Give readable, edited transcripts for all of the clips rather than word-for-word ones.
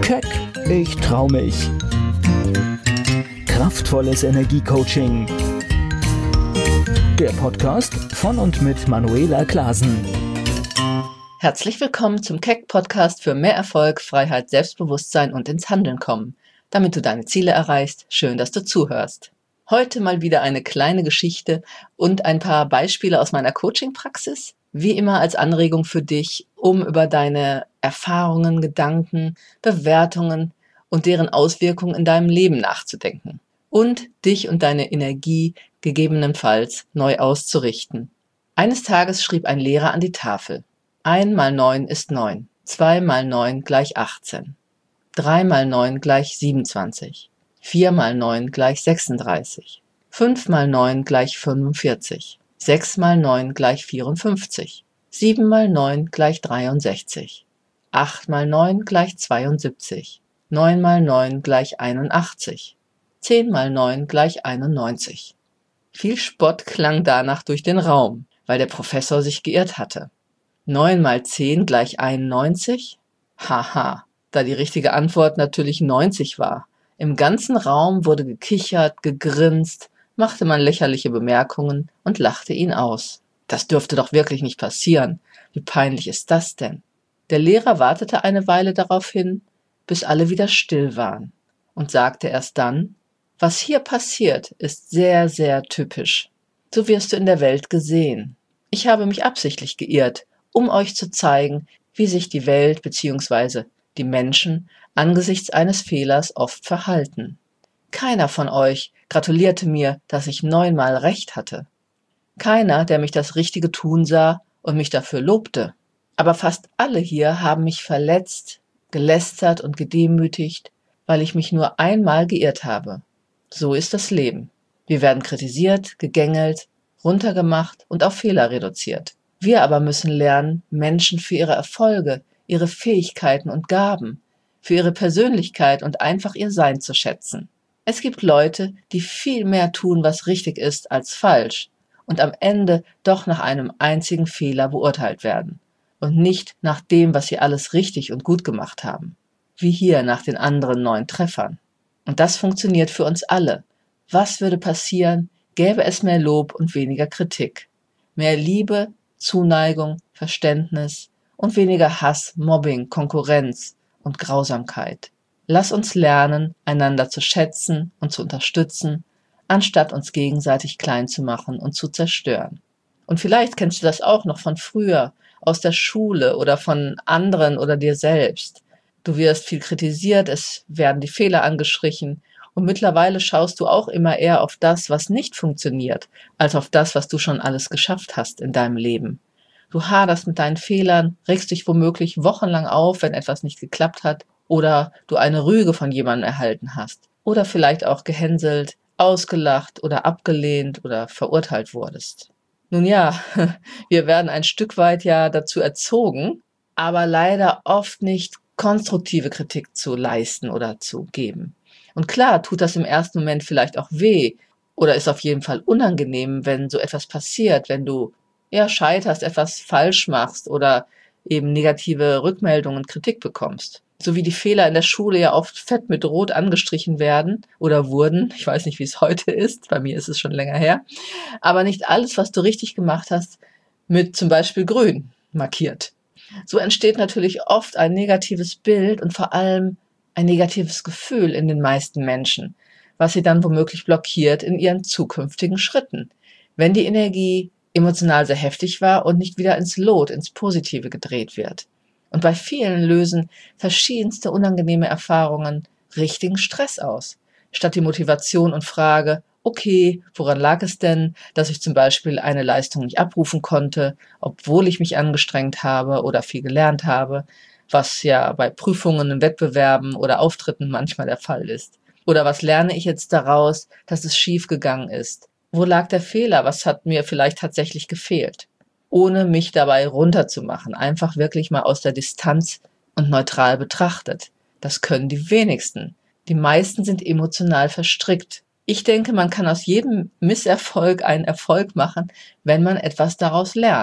Keck, ich trau mich. Kraftvolles Energiecoaching. Der Podcast von und mit Manuela Klasen. Herzlich willkommen zum Keck-Podcast für mehr Erfolg, Freiheit, Selbstbewusstsein und ins Handeln kommen. Damit du deine Ziele erreichst, schön, dass du zuhörst. Heute mal wieder eine kleine Geschichte und ein paar Beispiele aus meiner Coaching-Praxis. Wie immer als Anregung für dich, um über deine Erfahrungen, Gedanken, Bewertungen und deren Auswirkungen in deinem Leben nachzudenken und dich und deine Energie gegebenenfalls neu auszurichten. Eines Tages schrieb ein Lehrer an die Tafel: 1 mal 9 ist 9, 2 mal 9 gleich 18, 3 mal 9 gleich 27, 4 mal 9 gleich 36, 5 mal 9 gleich 45, 6 mal 9 gleich 54, 7 mal 9 gleich 63, 8 mal 9 gleich 72, 9 mal 9 gleich 81, 10 mal 9 gleich 91. Viel Spott klang danach durch den Raum, weil der Professor sich geirrt hatte. 9 mal 10 gleich 91? Haha, da die richtige Antwort natürlich 90 war. Im ganzen Raum wurde gekichert, gegrinst, machte man lächerliche Bemerkungen und lachte ihn aus. Das dürfte doch wirklich nicht passieren. Wie peinlich ist das denn? Der Lehrer wartete eine Weile darauf hin, bis alle wieder still waren, und sagte erst dann: Was hier passiert, ist sehr, sehr typisch. So wirst du in der Welt gesehen. Ich habe mich absichtlich geirrt, um euch zu zeigen, wie sich die Welt bzw. die Menschen angesichts eines Fehlers oft verhalten. Keiner von euch gratulierte mir, dass ich 9-mal recht hatte. Keiner, der mich das Richtige tun sah und mich dafür lobte. Aber fast alle hier haben mich verletzt, gelästert und gedemütigt, weil ich mich nur einmal geirrt habe. So ist das Leben. Wir werden kritisiert, gegängelt, runtergemacht und auf Fehler reduziert. Wir aber müssen lernen, Menschen für ihre Erfolge, ihre Fähigkeiten und Gaben, für ihre Persönlichkeit und einfach ihr Sein zu schätzen. Es gibt Leute, die viel mehr tun, was richtig ist, als falsch und am Ende doch nach einem einzigen Fehler beurteilt werden und nicht nach dem, was sie alles richtig und gut gemacht haben, wie hier nach den anderen 9 Treffern. Und das funktioniert für uns alle. Was würde passieren, gäbe es mehr Lob und weniger Kritik, mehr Liebe, Zuneigung, Verständnis und weniger Hass, Mobbing, Konkurrenz und Grausamkeit? Lass uns lernen, einander zu schätzen und zu unterstützen, anstatt uns gegenseitig klein zu machen und zu zerstören. Und vielleicht kennst du das auch noch von früher, aus der Schule oder von anderen oder dir selbst. Du wirst viel kritisiert, es werden die Fehler angestrichen und mittlerweile schaust du auch immer eher auf das, was nicht funktioniert, als auf das, was du schon alles geschafft hast in deinem Leben. Du haderst mit deinen Fehlern, regst dich womöglich wochenlang auf, wenn etwas nicht geklappt hat, oder du eine Rüge von jemandem erhalten hast oder vielleicht auch gehänselt, ausgelacht oder abgelehnt oder verurteilt wurdest. Nun ja, wir werden ein Stück weit ja dazu erzogen, aber leider oft nicht konstruktive Kritik zu leisten oder zu geben. Und klar tut das im ersten Moment vielleicht auch weh oder ist auf jeden Fall unangenehm, wenn so etwas passiert, wenn du scheiterst, etwas falsch machst oder eben negative Rückmeldungen und Kritik bekommst. So wie die Fehler in der Schule ja oft fett mit Rot angestrichen werden oder wurden. Ich weiß nicht, wie es heute ist. Bei mir ist es schon länger her. Aber nicht alles, was du richtig gemacht hast, mit zum Beispiel grün markiert. So entsteht natürlich oft ein negatives Bild und vor allem ein negatives Gefühl in den meisten Menschen, was sie dann womöglich blockiert in ihren zukünftigen Schritten, wenn die Energie emotional sehr heftig war und nicht wieder ins Lot, ins Positive gedreht wird. Und bei vielen lösen verschiedenste unangenehme Erfahrungen richtigen Stress aus. Statt die Motivation und Frage: Okay, woran lag es denn, dass ich zum Beispiel eine Leistung nicht abrufen konnte, obwohl ich mich angestrengt habe oder viel gelernt habe, was ja bei Prüfungen, Wettbewerben oder Auftritten manchmal der Fall ist. Oder was lerne ich jetzt daraus, dass es schief gegangen ist? Wo lag der Fehler? Was hat mir vielleicht tatsächlich gefehlt? Ohne mich dabei runterzumachen, einfach wirklich mal aus der Distanz und neutral betrachtet. Das können die wenigsten. Die meisten sind emotional verstrickt. Ich denke, man kann aus jedem Misserfolg einen Erfolg machen, wenn man etwas daraus lernt.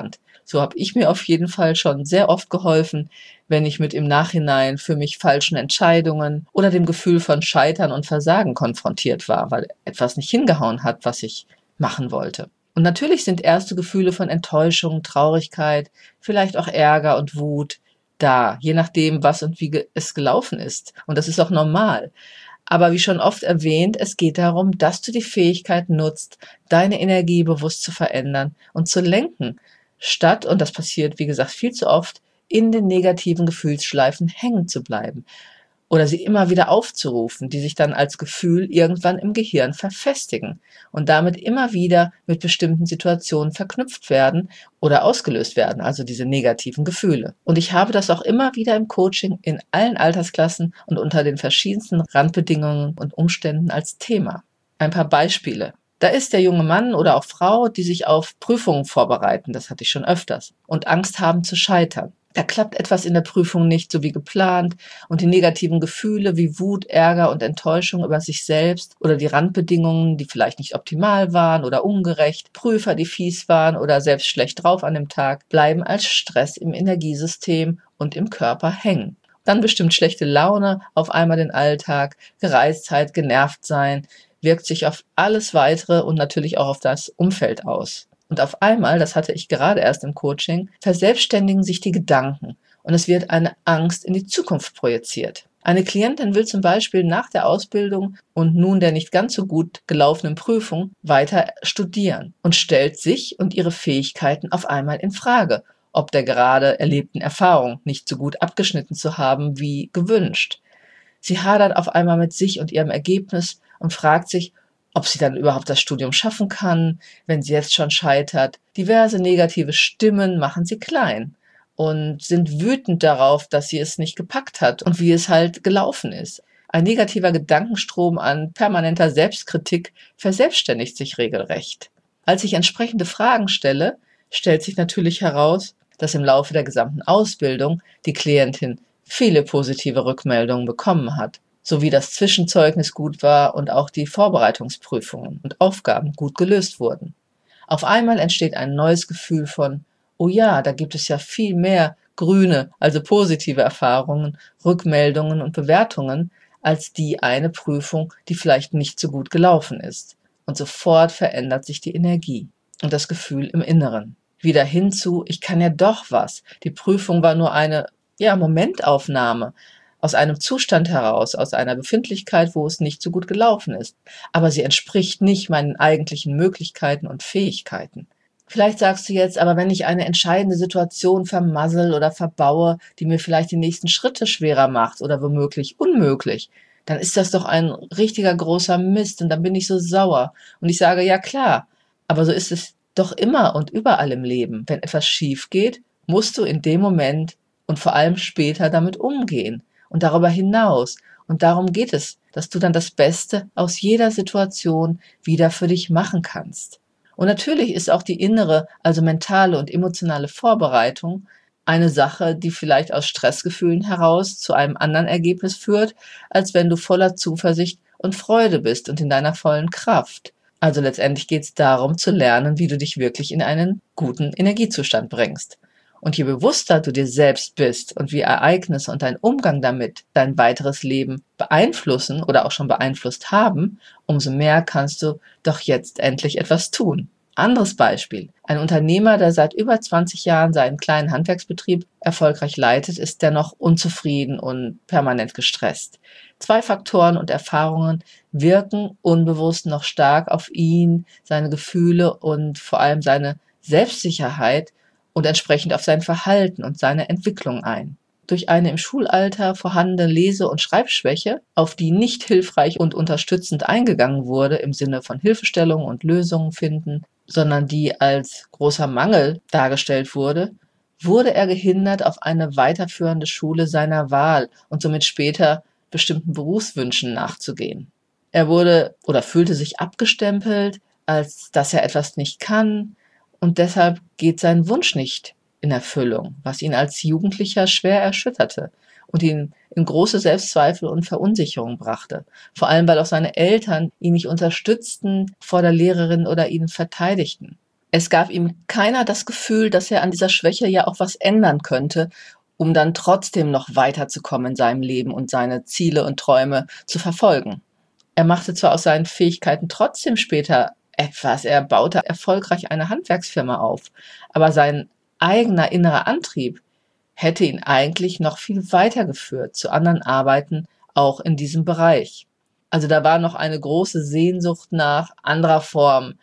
So habe ich mir auf jeden Fall schon sehr oft geholfen, wenn ich mit im Nachhinein für mich falschen Entscheidungen oder dem Gefühl von Scheitern und Versagen konfrontiert war, weil etwas nicht hingehauen hat, was ich machen wollte. Und natürlich sind erste Gefühle von Enttäuschung, Traurigkeit, vielleicht auch Ärger und Wut da, je nachdem, was und wie es gelaufen ist. Und das ist auch normal. Aber wie schon oft erwähnt, es geht darum, dass du die Fähigkeit nutzt, deine Energie bewusst zu verändern und zu lenken, statt, und das passiert, wie gesagt, viel zu oft, in den negativen Gefühlsschleifen hängen zu bleiben oder sie immer wieder aufzurufen, die sich dann als Gefühl irgendwann im Gehirn verfestigen und damit immer wieder mit bestimmten Situationen verknüpft werden oder ausgelöst werden, also diese negativen Gefühle. Und ich habe das auch immer wieder im Coaching in allen Altersklassen und unter den verschiedensten Randbedingungen und Umständen als Thema. Ein paar Beispiele. Da ist der junge Mann oder auch Frau, die sich auf Prüfungen vorbereiten, das hatte ich schon öfters, und Angst haben zu scheitern. Da klappt etwas in der Prüfung nicht so wie geplant und die negativen Gefühle wie Wut, Ärger und Enttäuschung über sich selbst oder die Randbedingungen, die vielleicht nicht optimal waren oder ungerecht, Prüfer, die fies waren oder selbst schlecht drauf an dem Tag, bleiben als Stress im Energiesystem und im Körper hängen. Dann bestimmt schlechte Laune, auf einmal den Alltag, Gereiztheit, genervt sein, wirkt sich auf alles Weitere und natürlich auch auf das Umfeld aus. Und auf einmal, das hatte ich gerade erst im Coaching, verselbstständigen sich die Gedanken und es wird eine Angst in die Zukunft projiziert. Eine Klientin will zum Beispiel nach der Ausbildung und nun der nicht ganz so gut gelaufenen Prüfung weiter studieren und stellt sich und ihre Fähigkeiten auf einmal in Frage, ob der gerade erlebten Erfahrung nicht so gut abgeschnitten zu haben wie gewünscht. Sie hadert auf einmal mit sich und ihrem Ergebnis und fragt sich, ob sie dann überhaupt das Studium schaffen kann, wenn sie jetzt schon scheitert. Diverse negative Stimmen machen sie klein und sind wütend darauf, dass sie es nicht gepackt hat und wie es halt gelaufen ist. Ein negativer Gedankenstrom an permanenter Selbstkritik verselbstständigt sich regelrecht. Als ich entsprechende Fragen stelle, stellt sich natürlich heraus, dass im Laufe der gesamten Ausbildung die Klientin viele positive Rückmeldungen bekommen hat, sowie das Zwischenzeugnis gut war und auch die Vorbereitungsprüfungen und Aufgaben gut gelöst wurden. Auf einmal entsteht ein neues Gefühl von, oh ja, da gibt es ja viel mehr grüne, also positive Erfahrungen, Rückmeldungen und Bewertungen, als die eine Prüfung, die vielleicht nicht so gut gelaufen ist. Und sofort verändert sich die Energie und das Gefühl im Inneren. Wieder hinzu, ich kann ja doch was. Die Prüfung war nur eine, Momentaufnahme, aus einem Zustand heraus, aus einer Befindlichkeit, wo es nicht so gut gelaufen ist. Aber sie entspricht nicht meinen eigentlichen Möglichkeiten und Fähigkeiten. Vielleicht sagst du jetzt, aber wenn ich eine entscheidende Situation vermassel oder verbaue, die mir vielleicht die nächsten Schritte schwerer macht oder womöglich unmöglich, dann ist das doch ein richtiger großer Mist und dann bin ich so sauer. Und ich sage, ja klar, aber so ist es doch immer und überall im Leben. Wenn etwas schief geht, musst du in dem Moment und vor allem später damit umgehen. Und darüber hinaus. Und darum geht es, dass du dann das Beste aus jeder Situation wieder für dich machen kannst. Und natürlich ist auch die innere, also mentale und emotionale Vorbereitung eine Sache, die vielleicht aus Stressgefühlen heraus zu einem anderen Ergebnis führt, als wenn du voller Zuversicht und Freude bist und in deiner vollen Kraft. Also letztendlich geht es darum zu lernen, wie du dich wirklich in einen guten Energiezustand bringst. Und je bewusster du dir selbst bist und wie Ereignisse und dein Umgang damit dein weiteres Leben beeinflussen oder auch schon beeinflusst haben, umso mehr kannst du doch jetzt endlich etwas tun. Anderes Beispiel. Ein Unternehmer, der seit über 20 Jahren seinen kleinen Handwerksbetrieb erfolgreich leitet, ist dennoch unzufrieden und permanent gestresst. 2 Faktoren und Erfahrungen wirken unbewusst noch stark auf ihn, seine Gefühle und vor allem seine Selbstsicherheit und entsprechend auf sein Verhalten und seine Entwicklung ein. Durch eine im Schulalter vorhandene Lese- und Schreibschwäche, auf die nicht hilfreich und unterstützend eingegangen wurde im Sinne von Hilfestellung und Lösungen finden, sondern die als großer Mangel dargestellt wurde, wurde er gehindert, auf eine weiterführende Schule seiner Wahl und somit später bestimmten Berufswünschen nachzugehen. Er wurde oder fühlte sich abgestempelt, als dass er etwas nicht kann, und deshalb geht sein Wunsch nicht in Erfüllung, was ihn als Jugendlicher schwer erschütterte und ihn in große Selbstzweifel und Verunsicherung brachte. Vor allem, weil auch seine Eltern ihn nicht unterstützten vor der Lehrerin oder ihn verteidigten. Es gab ihm keiner das Gefühl, dass er an dieser Schwäche ja auch was ändern könnte, um dann trotzdem noch weiterzukommen in seinem Leben und seine Ziele und Träume zu verfolgen. Er machte zwar aus seinen Fähigkeiten trotzdem später etwas, er baute erfolgreich eine Handwerksfirma auf, aber sein eigener innerer Antrieb hätte ihn eigentlich noch viel weitergeführt zu anderen Arbeiten, auch in diesem Bereich. Also da war noch eine große Sehnsucht nach anderer Form,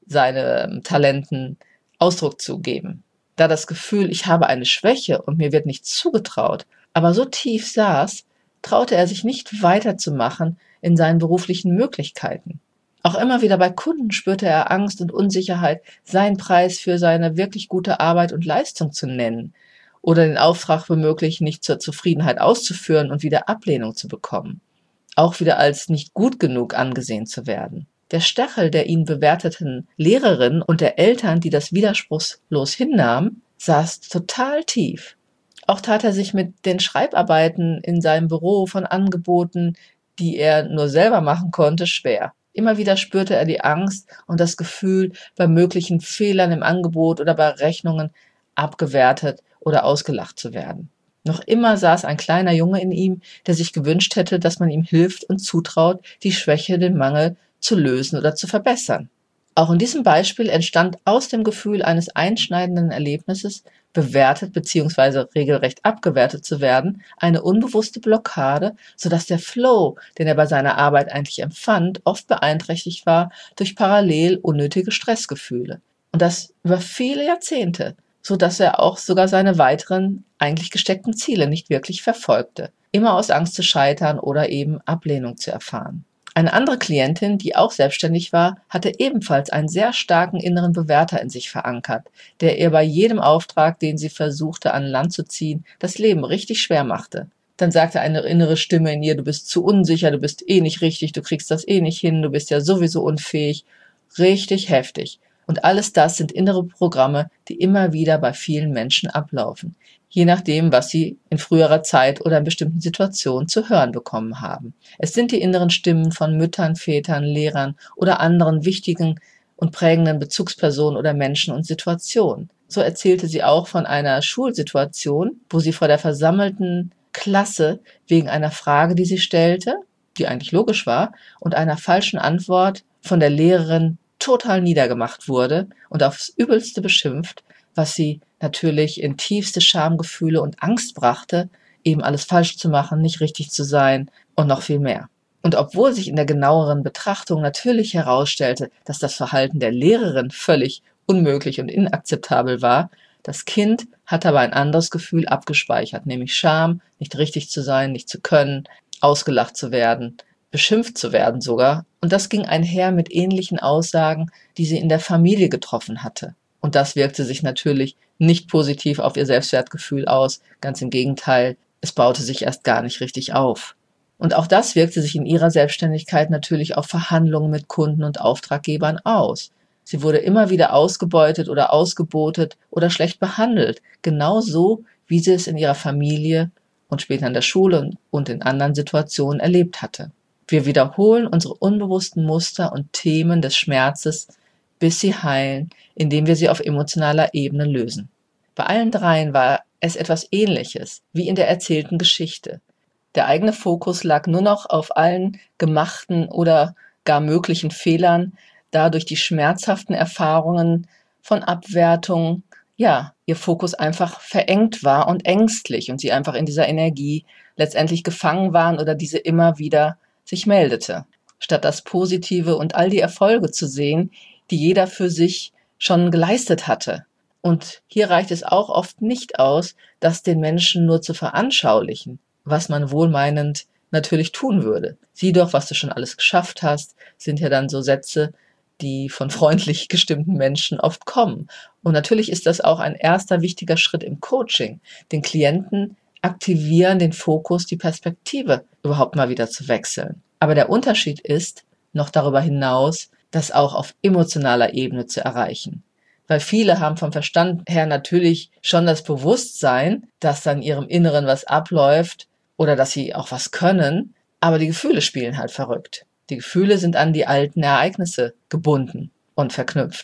seinen Talenten Ausdruck zu geben. Da das Gefühl, ich habe eine Schwäche und mir wird nichts zugetraut, aber so tief saß, traute er sich nicht weiterzumachen in seinen beruflichen Möglichkeiten. Auch immer wieder bei Kunden spürte er Angst und Unsicherheit, seinen Preis für seine wirklich gute Arbeit und Leistung zu nennen oder den Auftrag womöglich nicht zur Zufriedenheit auszuführen und wieder Ablehnung zu bekommen. Auch wieder als nicht gut genug angesehen zu werden. Der Stachel der ihn bewerteten Lehrerin und der Eltern, die das widerspruchslos hinnahmen, saß total tief. Auch tat er sich mit den Schreibarbeiten in seinem Büro von Angeboten, die er nur selber machen konnte, schwer. Immer wieder spürte er die Angst und das Gefühl, bei möglichen Fehlern im Angebot oder bei Rechnungen abgewertet oder ausgelacht zu werden. Noch immer saß ein kleiner Junge in ihm, der sich gewünscht hätte, dass man ihm hilft und zutraut, die Schwäche, den Mangel zu lösen oder zu verbessern. Auch in diesem Beispiel entstand aus dem Gefühl eines einschneidenden Erlebnisses, bewertet bzw. regelrecht abgewertet zu werden, eine unbewusste Blockade, sodass der Flow, den er bei seiner Arbeit eigentlich empfand, oft beeinträchtigt war durch parallel unnötige Stressgefühle. Und das über viele Jahrzehnte, sodass er auch sogar seine weiteren eigentlich gesteckten Ziele nicht wirklich verfolgte, immer aus Angst zu scheitern oder eben Ablehnung zu erfahren. Eine andere Klientin, die auch selbstständig war, hatte ebenfalls einen sehr starken inneren Bewerter in sich verankert, der ihr bei jedem Auftrag, den sie versuchte an Land zu ziehen, das Leben richtig schwer machte. Dann sagte eine innere Stimme in ihr, du bist zu unsicher, du bist eh nicht richtig, du kriegst das eh nicht hin, du bist ja sowieso unfähig. Richtig heftig. Und alles das sind innere Programme, die immer wieder bei vielen Menschen ablaufen, je nachdem, was sie in früherer Zeit oder in bestimmten Situationen zu hören bekommen haben. Es sind die inneren Stimmen von Müttern, Vätern, Lehrern oder anderen wichtigen und prägenden Bezugspersonen oder Menschen und Situationen. So erzählte sie auch von einer Schulsituation, wo sie vor der versammelten Klasse wegen einer Frage, die sie stellte, die eigentlich logisch war, und einer falschen Antwort von der Lehrerin total niedergemacht wurde und aufs Übelste beschimpft, was sie natürlich in tiefste Schamgefühle und Angst brachte, eben alles falsch zu machen, nicht richtig zu sein und noch viel mehr. Und obwohl sich in der genaueren Betrachtung natürlich herausstellte, dass das Verhalten der Lehrerin völlig unmöglich und inakzeptabel war, das Kind hatte aber ein anderes Gefühl abgespeichert, nämlich Scham, nicht richtig zu sein, nicht zu können, ausgelacht zu werden, beschimpft zu werden sogar. Und das ging einher mit ähnlichen Aussagen, die sie in der Familie getroffen hatte. Und das wirkte sich natürlich nicht positiv auf ihr Selbstwertgefühl aus. Ganz im Gegenteil, es baute sich erst gar nicht richtig auf. Und auch das wirkte sich in ihrer Selbstständigkeit natürlich auf Verhandlungen mit Kunden und Auftraggebern aus. Sie wurde immer wieder ausgebeutet oder ausgebotet oder schlecht behandelt. Genauso, wie sie es in ihrer Familie und später in der Schule und in anderen Situationen erlebt hatte. Wir wiederholen unsere unbewussten Muster und Themen des Schmerzes, bis sie heilen, indem wir sie auf emotionaler Ebene lösen. Bei allen dreien war es etwas Ähnliches, wie in der erzählten Geschichte. Der eigene Fokus lag nur noch auf allen gemachten oder gar möglichen Fehlern, da durch die schmerzhaften Erfahrungen von Abwertung, ja, ihr Fokus einfach verengt war und ängstlich und sie einfach in dieser Energie letztendlich gefangen waren oder diese immer wieder sich meldete, statt das Positive und all die Erfolge zu sehen, die jeder für sich schon geleistet hatte. Und hier reicht es auch oft nicht aus, das den Menschen nur zu veranschaulichen, was man wohlmeinend natürlich tun würde. Sieh doch, was du schon alles geschafft hast, sind ja dann so Sätze, die von freundlich gestimmten Menschen oft kommen. Und natürlich ist das auch ein erster wichtiger Schritt im Coaching, den Klienten aktivieren, den Fokus, die Perspektive überhaupt mal wieder zu wechseln. Aber der Unterschied ist, noch darüber hinaus, das auch auf emotionaler Ebene zu erreichen. Weil viele haben vom Verstand her natürlich schon das Bewusstsein, dass da in ihrem Inneren was abläuft oder dass sie auch was können, aber die Gefühle spielen halt verrückt. Die Gefühle sind an die alten Ereignisse gebunden und verknüpft.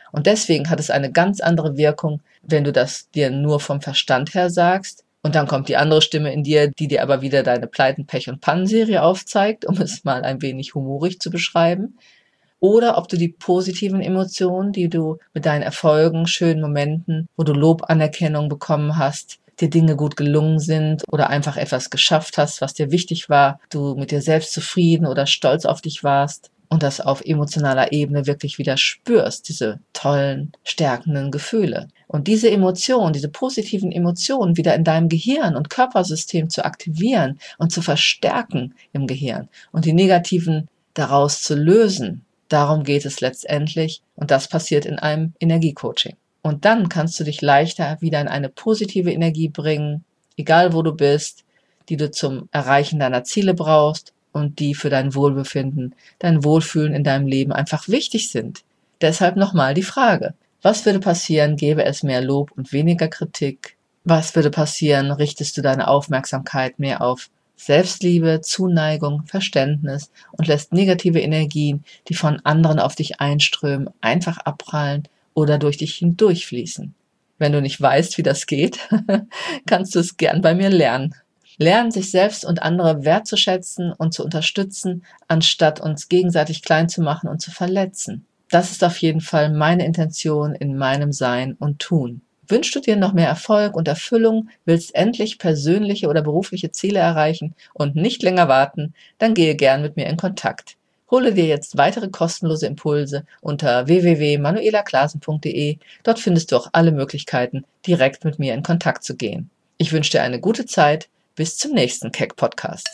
Und deswegen hat es eine ganz andere Wirkung, wenn du das dir nur vom Verstand her sagst. Und dann kommt die andere Stimme in dir, die dir aber wieder deine Pleiten, Pech und Pannenserie aufzeigt, um es mal ein wenig humorig zu beschreiben. Oder ob du die positiven Emotionen, die du mit deinen Erfolgen, schönen Momenten, wo du Lob, Anerkennung bekommen hast, dir Dinge gut gelungen sind oder einfach etwas geschafft hast, was dir wichtig war, du mit dir selbst zufrieden oder stolz auf dich warst und das auf emotionaler Ebene wirklich wieder spürst, diese tollen, stärkenden Gefühle. Und diese Emotionen, diese positiven Emotionen wieder in deinem Gehirn und Körpersystem zu aktivieren und zu verstärken im Gehirn und die negativen daraus zu lösen, darum geht es letztendlich und das passiert in einem Energiecoaching. Und dann kannst du dich leichter wieder in eine positive Energie bringen, egal wo du bist, die du zum Erreichen deiner Ziele brauchst und die für dein Wohlbefinden, dein Wohlfühlen in deinem Leben einfach wichtig sind. Deshalb nochmal die Frage: Was würde passieren, gäbe es mehr Lob und weniger Kritik? Was würde passieren, richtest du deine Aufmerksamkeit mehr auf Selbstliebe, Zuneigung, Verständnis und lässt negative Energien, die von anderen auf dich einströmen, einfach abprallen oder durch dich hindurchfließen? Wenn du nicht weißt, wie das geht, kannst du es gern bei mir lernen. Lernen, sich selbst und andere wertzuschätzen und zu unterstützen, anstatt uns gegenseitig klein zu machen und zu verletzen. Das ist auf jeden Fall meine Intention in meinem Sein und Tun. Wünschst du dir noch mehr Erfolg und Erfüllung, willst endlich persönliche oder berufliche Ziele erreichen und nicht länger warten, dann gehe gern mit mir in Kontakt. Hole dir jetzt weitere kostenlose Impulse unter www.manuelaklasen.de. Dort findest du auch alle Möglichkeiten, direkt mit mir in Kontakt zu gehen. Ich wünsche dir eine gute Zeit. Bis zum nächsten Keck-Podcast.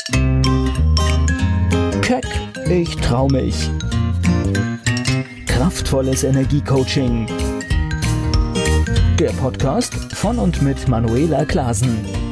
Keck, ich trau mich. Kraftvolles Energiecoaching. Der Podcast von und mit Manuela Klasen.